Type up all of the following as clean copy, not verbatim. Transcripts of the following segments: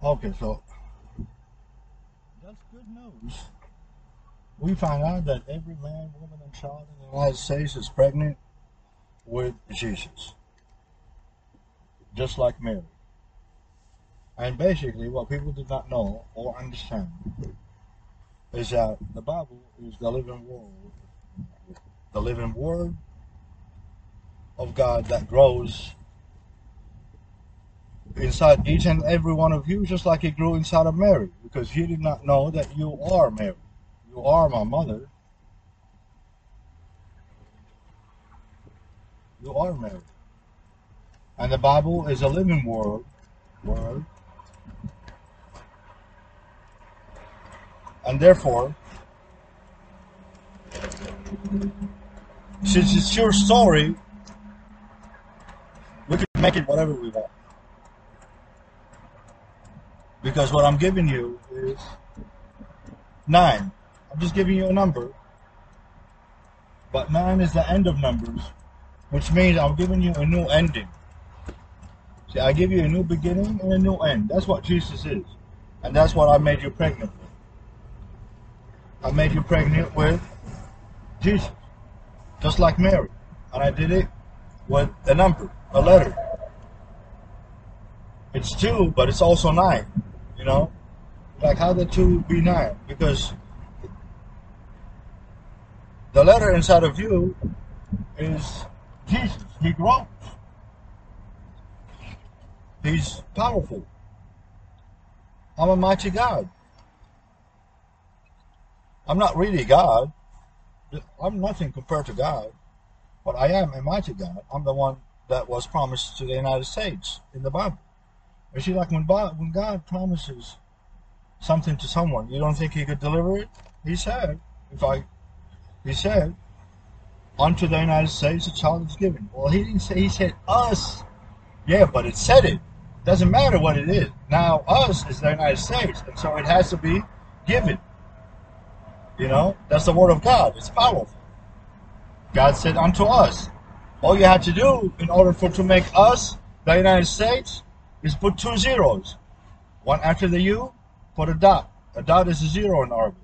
Okay, so that's good news. We find out that every man, woman, and child in the United States is pregnant with Jesus, just like Mary. And basically, what people did not know or understand is that the Bible is the living word of God that grows inside each and every one of you, just like it grew inside of Mary, because you did not know that you are Mary. You are my mother. You are Mary. And the Bible is a living word, and therefore, since it's your story, we can make it whatever we want. Because what I'm giving you is 9. I'm just giving you a number, but 9 is the end of numbers, which means I'm giving you a new ending. See, I give you a new beginning and a new end. That's what Jesus is. And that's what I made you pregnant with. I made you pregnant with Jesus, just like Mary. And I did it with a number, a letter. It's 2, but it's also 9, you know? Like, how the 2 be 9? Because the letter inside of you is Jesus. He grows. He's powerful. I'm a mighty God. I'm not really God. I'm nothing compared to God. But I am a mighty God. I'm the one that was promised to the United States in the Bible. You see, like when God promises something to someone, you don't think he could deliver it? He said, unto the United States a child is given. Well, he didn't say, he said us. Yeah, but it said it. Doesn't matter what it is. Now, us is the United States, and so it has to be given. You know, that's the word of God. It's powerful. God said unto us. All you had to do in order to make us the United States is put 2 zeros. One after the U, put a dot. A dot is a 0 in Arabic.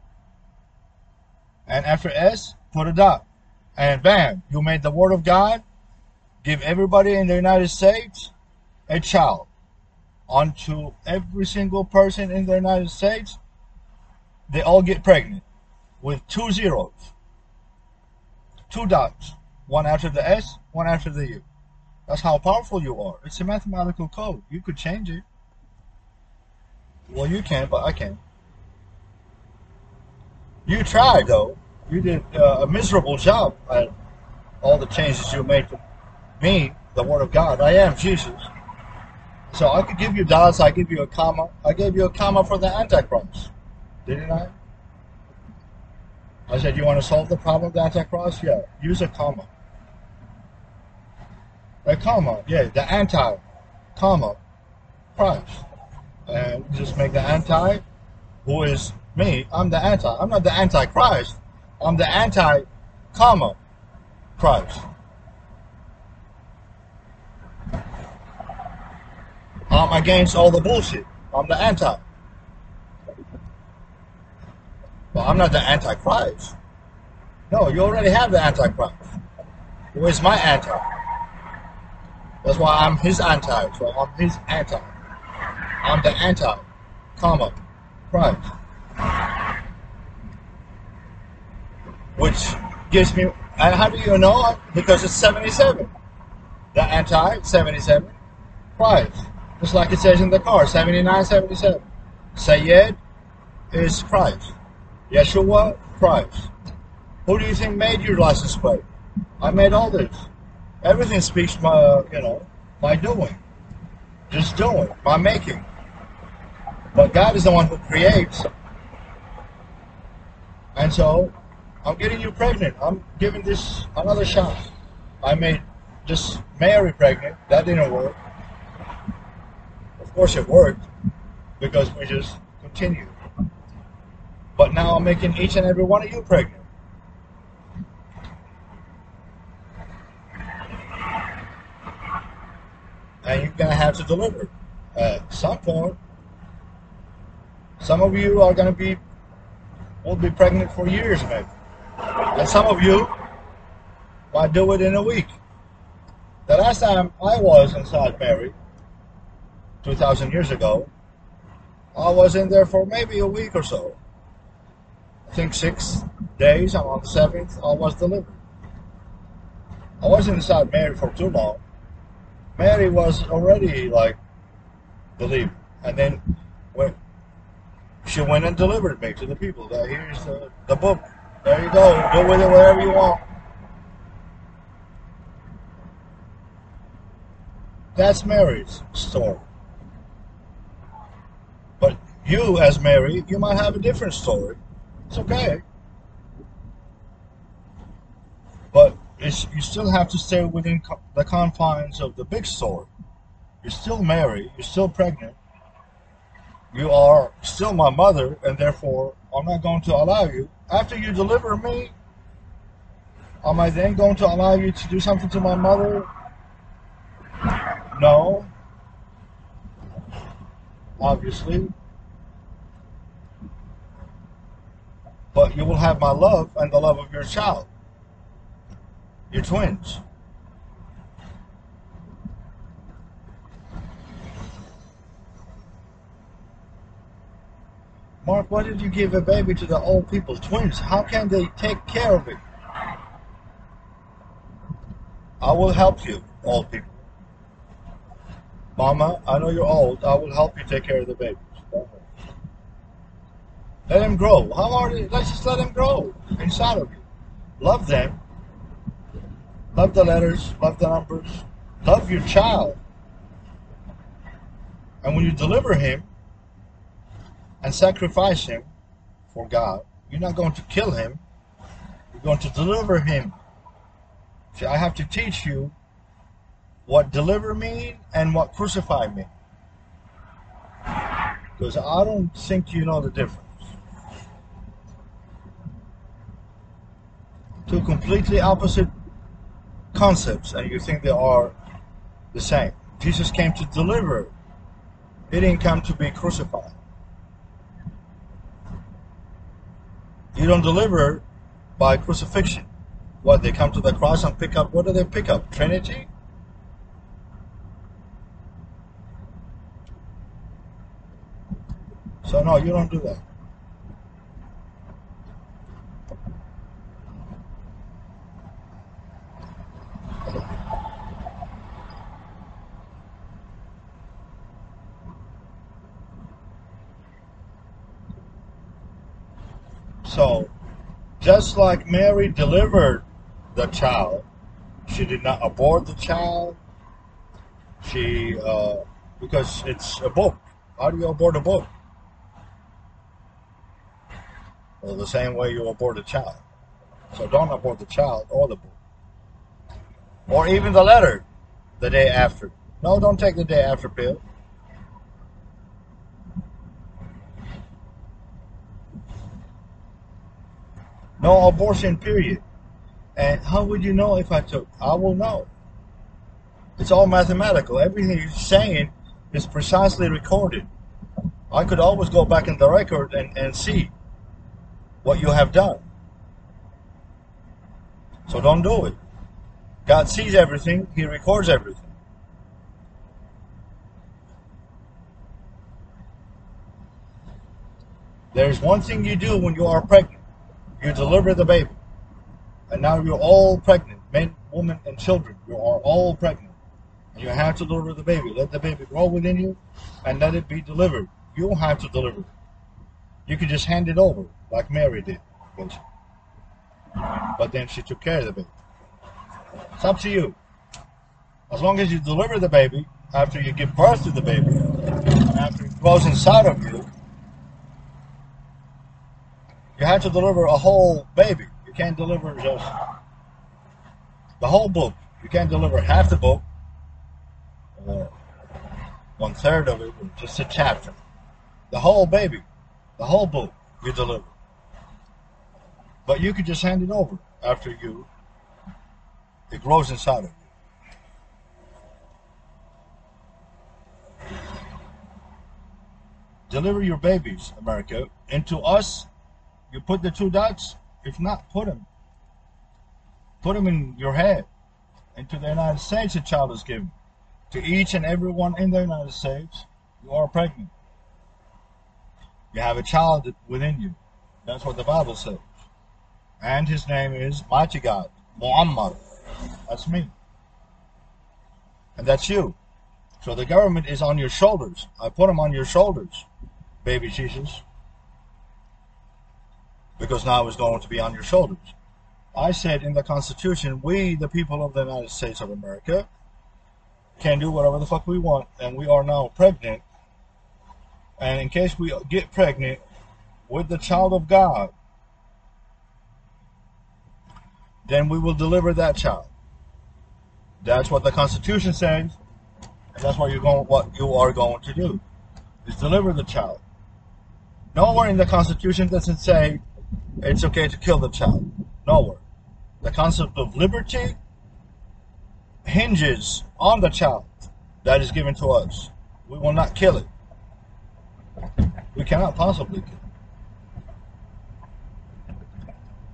And after S, put a dot. And bam, you made the word of God. Give everybody in the United States a child. Unto every single person in the United States, they all get pregnant with 2 zeros. 2 dots. One after the S, one after the U. That's how powerful you are. It's a mathematical code. You could change it. Well, you can't, but I can. You tried, though. You did a miserable job at all the changes you made to me, the Word of God. I am Jesus. So I could give you dots. I give you a comma. I gave you a comma for the Antichrist. Didn't I? I said, you want to solve the problem of the Antichrist? Yeah. Use a comma. A comma. Yeah. The anti, comma, Christ. And just make the anti, who is me. I'm the anti. I'm not the Antichrist. I'm the anti, comma, Christ. I'm against all the bullshit. I'm the anti. Well, I'm not the Antichrist. No, you already have the Antichrist. Who is my anti? That's why I'm his anti. So I'm his anti. I'm the anti, comma, Christ. Which gives me, and how do you know? Because it's 77. The anti, 77, Christ. Just like it says in the car, 79, 77. Sayyid is Christ. Yeshua, Christ. Who do you think made your license plate? I made all this. Everything speaks by doing. Just doing, by making. But God is the one who creates. And so, I'm getting you pregnant. I'm giving this another shot. I made just Mary pregnant. That didn't work. Of course it worked, because we just continued. But now I'm making each and every one of you pregnant. And you're going to have to deliver at some point. Some of you are going to will be pregnant for years maybe. And some of you might do it in a week. The last time I was inside Mary, 2,000 years ago, I was in there for maybe a week or so. I think 6 days, and on the 7th, I was delivered. I wasn't inside Mary for too long. Mary was already like believed. And then when she went and delivered me to the people. That here's the book. There you go. Do with it whatever you want. That's Mary's story. But you, as Mary, you might have a different story. It's okay. But you still have to stay within the confines of the big story. You're still Mary. You're still pregnant. You are still my mother, and therefore I'm not going to allow you. After you deliver me, am I then going to allow you to do something to my mother? No. Obviously. But you will have my love and the love of your child. Your twins. Mark, why did you give a baby to the old people? Twins, how can they take care of it? I will help you, old people. Mama, I know you're old. I will help you take care of the babies. Let them grow. How hard is it? Let's just let them grow inside of you. Love them. Love the letters. Love the numbers. Love your child. And when you deliver him and sacrifice him for God, you're not going to kill him. You're going to deliver him. See, I have to teach you what deliver mean and what crucify mean. Because I don't think you know the difference. Two completely opposite concepts, and you think they are the same. Jesus came to deliver. He didn't come to be crucified. You don't deliver by crucifixion. What, they come to the cross and pick up, what do they pick up? Trinity? So no, you don't do that. So, just like Mary delivered the child, she did not abort the child. She, because it's a book. How do you abort a book? Well, the same way you abort a child. So don't abort the child or the book. Or even the letter the day after. No, don't take the day after pill. No abortion, period. And how would you know if I took? I will know. It's all mathematical. Everything you're saying is precisely recorded. I could always go back in the record and see what you have done. So don't do it. God sees everything. He records everything. There's one thing you do when you are pregnant. You deliver the baby. And now you're all pregnant. Men, women, and children. You are all pregnant. And you have to deliver the baby. Let the baby grow within you and let it be delivered. You don't have to deliver it. You can just hand it over like Mary did. But then she took care of the baby. It's up to you. As long as you deliver the baby, after you give birth to the baby, and after it grows inside of you, you have to deliver a whole baby. You can't deliver just the whole book. You can't deliver half the book, or 1/3 of it, or just a chapter. The whole baby, the whole book, you deliver. But you could just hand it over after it grows inside of you. Deliver your babies, America. Into us, you put the 2 dots. If not, put them. Put them in your head. Into the United States, a child is given. To each and everyone in the United States, you are pregnant. You have a child within you. That's what the Bible says. And his name is Mighty God, Muhammad. That's me. And that's you. So the government is on your shoulders. I put them on your shoulders, baby Jesus. Because now it's going to be on your shoulders. I said in the Constitution, we, the people of the United States of America, can do whatever the fuck we want. And we are now pregnant. And in case we get pregnant with the child of God, then we will deliver that child. That's what the Constitution says. And that's what you are going to do, is deliver the child. Nowhere in the Constitution does it say it's okay to kill the child. Nowhere. The concept of liberty hinges on the child that is given to us. We will not kill it. We cannot possibly kill it.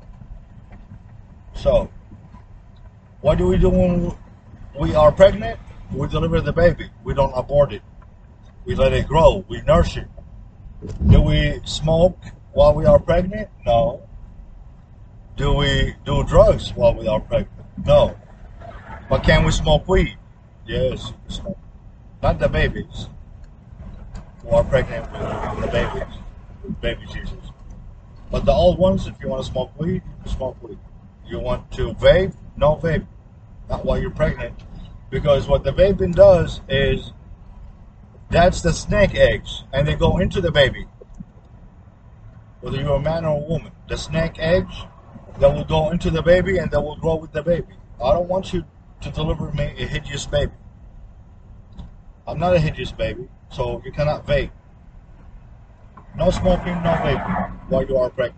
So, what do we do when we are pregnant? We deliver the baby. We don't abort it. We let it grow. We nurse it. Do we smoke while we are pregnant? No. Do we do drugs while we are pregnant? No. But can we smoke weed? Yes, you can smoke. Not the babies who are pregnant with the babies, with baby Jesus. But the old ones, if you want to smoke weed, you can smoke weed. You want to vape? No vape. Not while you're pregnant. Because what the vaping does is, that's the snake eggs, and they go into the baby. Whether you're a man or a woman. The snake eggs that will go into the baby and that will grow with the baby. I don't want you to deliver me a hideous baby. I'm not a hideous baby, so you cannot vape. No smoking, no vaping while you are pregnant.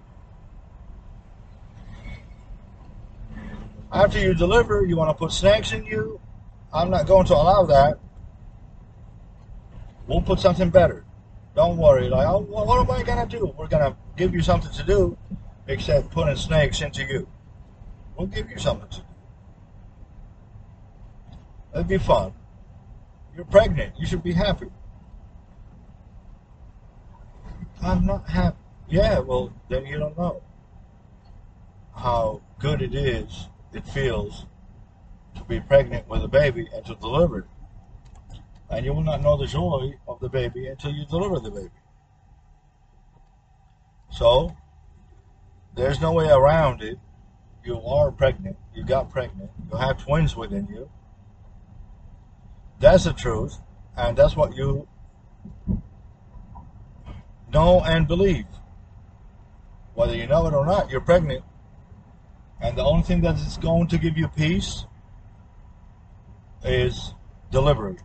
After you deliver, you want to put snakes in you. I'm not going to allow that. We'll put something better. Don't worry. Like, oh, well, what am I going to do? We're going to give you something to do, except putting snakes into you. We'll give you something to do. It'll be fun. You're pregnant. You should be happy. I'm not happy. Yeah, well, then you don't know how good it feels to be pregnant with a baby and to deliver it. And you will not know the joy of the baby until you deliver the baby. So, there's no way around it. You are pregnant. You got pregnant. You have twins within you. That's the truth. And that's what you know and believe. Whether you know it or not, you're pregnant. And the only thing that is going to give you peace is delivery.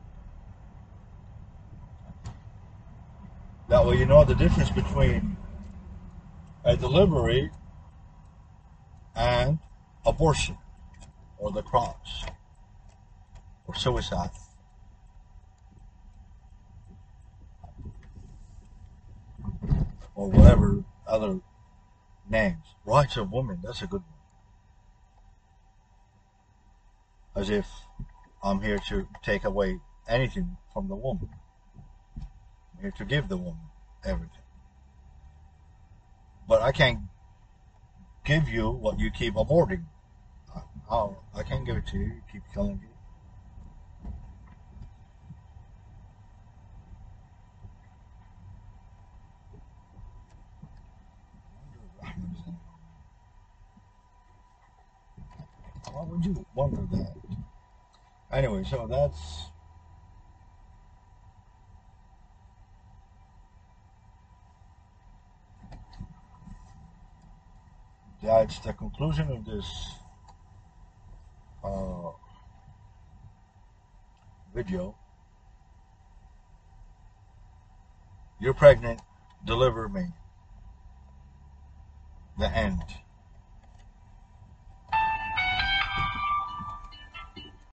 That way you know the difference between a delivery and abortion, or the cross, or suicide. Or whatever other names. Rights of women, that's a good one. As if I'm here to take away anything from the woman. I'm here to give the woman everything. But I can't give you what you keep aborting. I can't give it to you. You keep killing you. Why would you wonder that? Anyway, so that's the conclusion of this video. You're pregnant. Deliver me. The end.